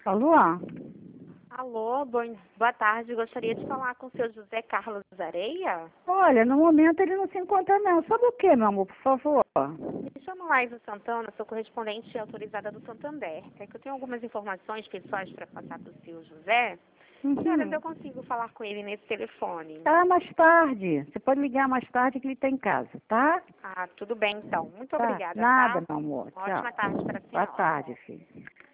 Alô? Alô, boa tarde. Gostaria de falar com o seu José Carlos Areia. Olha, no momento ele não se encontra não. Sabe o que, meu amor, por favor? Me chamo Laísa Santana, sou correspondente autorizada do Santander. É que eu tenho algumas informações pessoais para passar para o seu José. Senhora, Uhum. eu consigo falar com ele nesse telefone? Ah, mais tarde. Você pode ligar mais tarde que ele está em casa, tá? Ah, tudo bem então. Muito Tá. obrigada, Nada, tá? meu amor. Uma Tchau. ótima tarde para a Boa senhora. tarde, filho.